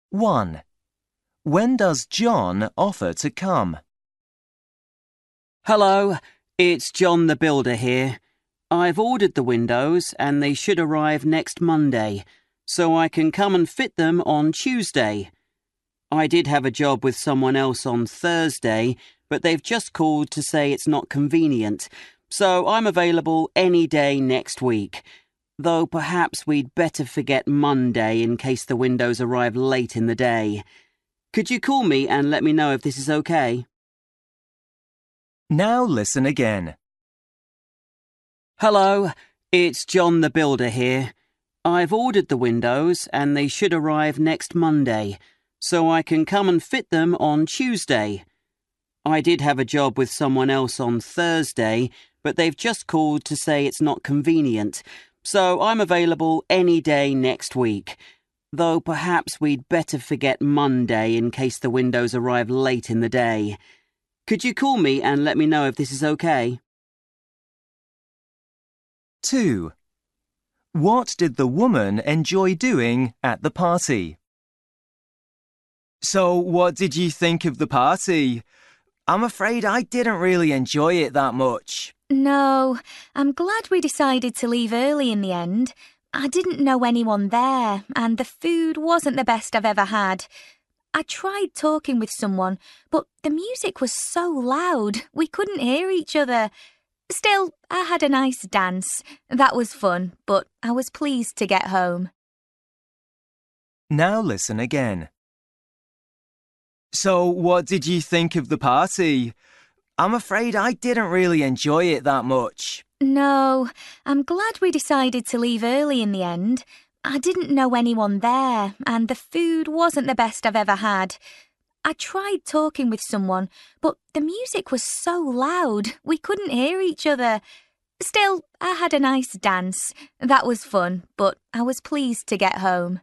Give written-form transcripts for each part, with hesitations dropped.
1. When does John offer to come? Hello, it's John the Builder here. I've ordered the windows and they should arrive next Monday, so I can come and fit them on Tuesday. I did have a job with someone else on Thursday, but they've just called to say it's not convenient, so I'm available any day next week. Though perhaps we'd better forget Monday in case the windows arrive late in the day. Could you call me and let me know if this is okay? Now listen again. Hello, it's John the Builder here. I've ordered the windows and they should arrive next Monday, so I can come and fit them on Tuesday. I did have a job with someone else on Thursday, but they've just called to say it's not convenient, so I'm available any day next week. Though perhaps we'd better forget Monday in case the windows arrive late in the day. Could you call me and let me know if this is okay? 2. What did the woman enjoy doing at the party? So, what did you think of the party? I'm afraid I didn't really enjoy it that much. No, I'm glad we decided to leave early in the end. I didn't know anyone there, and the food wasn't the best I've ever had. I tried talking with someone, but the music was so loud, we couldn't hear each other. Still, I had a nice dance. That was fun, but I was pleased to get home. Now listen again. So, what did you think of the party? I'm afraid I didn't really enjoy it that much. No, I'm glad we decided to leave early in the end. I didn't know anyone there, and the food wasn't the best I've ever had. I tried talking with someone, but the music was so loud, we couldn't hear each other. Still, I had a nice dance. That was fun, but I was pleased to get home.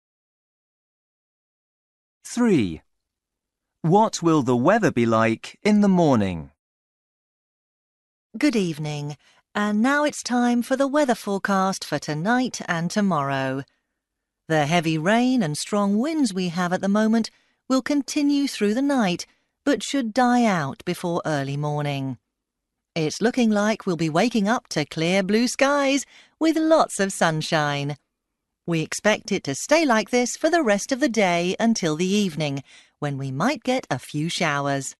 3. What will the weather be like in the morning? Good evening, and now it's time for the weather forecast for tonight and tomorrow. The heavy rain and strong winds we have at the moment will continue through the night, but should die out before early morning. It's looking like we'll be waking up to clear blue skies with lots of sunshine. We expect it to stay like this for the rest of the day until the evening, when we might get a few showers.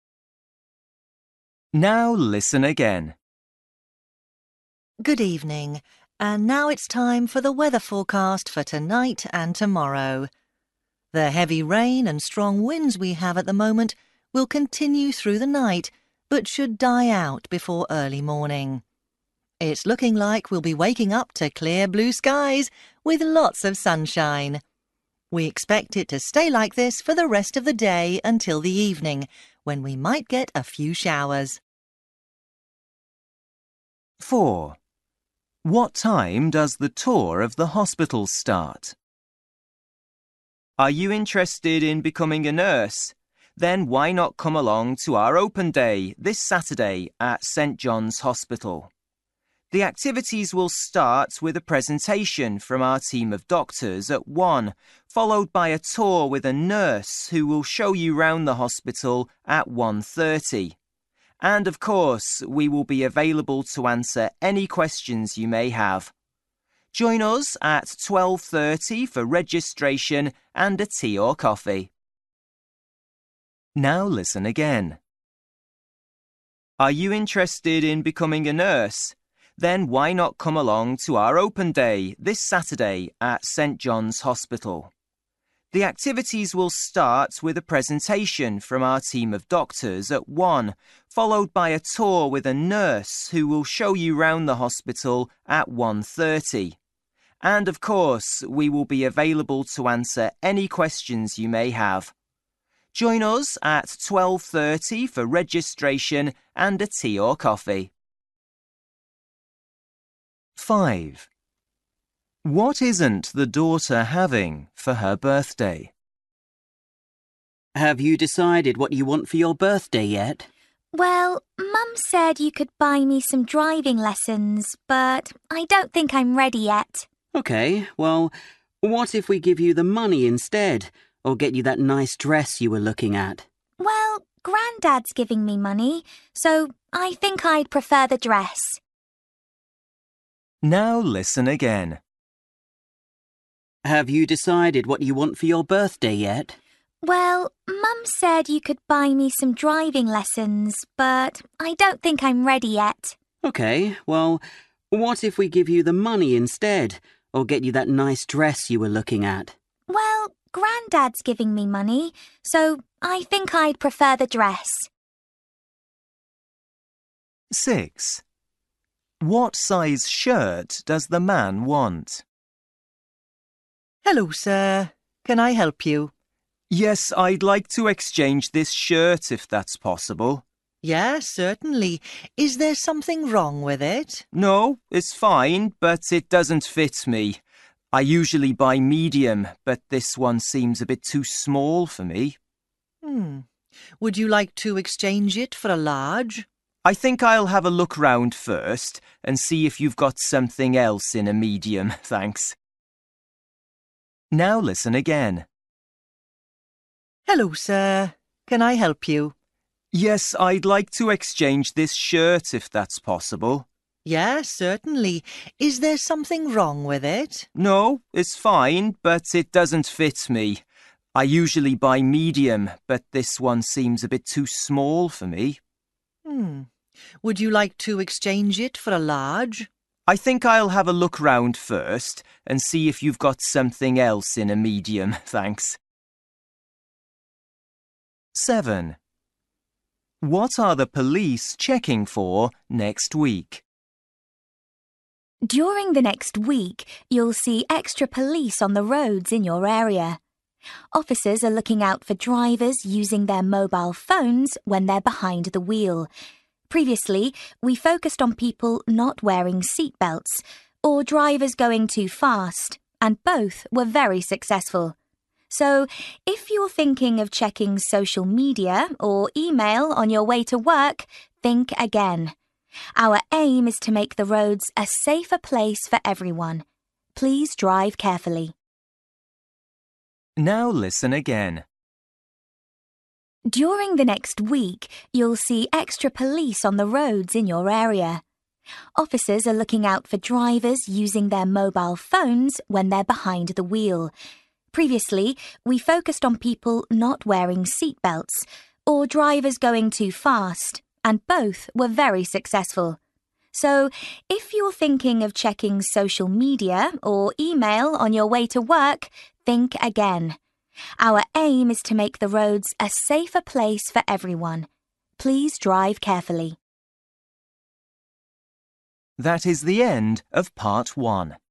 Now listen again. Good evening, and now it's time for the weather forecast for tonight and tomorrow. The heavy rain and strong winds we have at the moment will continue through the night, but should die out before early morning. It's looking like we'll be waking up to clear blue skies with lots of sunshine. We expect it to stay like this for the rest of the day until the evening, when we might get a few showers. 4. What time does the tour of the hospital start? Are you interested in becoming a nurse? Then why not come along to our open day this Saturday at St John's Hospital? The activities will start with a presentation from our team of doctors at 1, followed by a tour with a nurse who will show you round the hospital at 1:30. And of course, we will be available to answer any questions you may have. Join us at 12:30 for registration and a tea or coffee. Now listen again. Are you interested in becoming a nurse? Then why not come along to our open day this Saturday at St John's Hospital? The activities will start with a presentation from our team of doctors at 1, followed by a tour with a nurse who will show you round the hospital at 1:30. And of course, we will be available to answer any questions you may have. Join us at 12:30 for registration and a tea or coffee. 5. What isn't the daughter having for her birthday? Have you decided what you want for your birthday yet? Well, Mum said you could buy me some driving lessons, but I don't think I'm ready yet. Okay, well, what if we give you the money instead? or get you that nice dress you were looking at? Well, Grandad's giving me money, so I think I'd prefer the dress. Now listen again. Have you decided what you want for your birthday yet? Well, Mum said you could buy me some driving lessons, but I don't think I'm ready yet. OK, well, what if we give you the money instead, or get you that nice dress you were looking at? Well, Grandad's giving me money, so I think I'd prefer the dress. 6. What size shirt does the man want? Hello, sir. Can I help you? Yes, I'd like to exchange this shirt if that's possible. Yes, certainly. Is there something wrong with it? No, it's fine, but it doesn't fit me. I usually buy medium, but this one seems a bit too small for me. Would you like to exchange it for a large? I think I'll have a look round first and see if you've got something else in a medium, thanks. Now listen again. Hello, sir. Can I help you? Yes, I'd like to exchange this shirt if that's possible. Yes, certainly. Is there something wrong with it? No, it's fine, but it doesn't fit me. I usually buy medium, but this one seems a bit too small for me. Would you like to exchange it for a large? I think I'll have a look round first and see if you've got something else in a medium, thanks. 7. What are the police checking for next week? During the next week, you'll see extra police on the roads in your area. Officers are looking out for drivers using their mobile phones when they're behind the wheel. Previously, we focused on people not wearing seatbelts or drivers going too fast, and both were very successful. So, if you're thinking of checking social media or email on your way to work, think again. Our aim is to make the roads a safer place for everyone. Please drive carefully. Now listen again. During the next week, you'll see extra police on the roads in your area. Officers are looking out for drivers using their mobile phones when they're behind the wheel. Previously, we focused on people not wearing seatbelts or drivers going too fast, and both were very successful. So, if you're thinking of checking social media or email on your way to work, think again. Our aim is to make the roads a safer place for everyone. Please drive carefully. That is the end of part 1.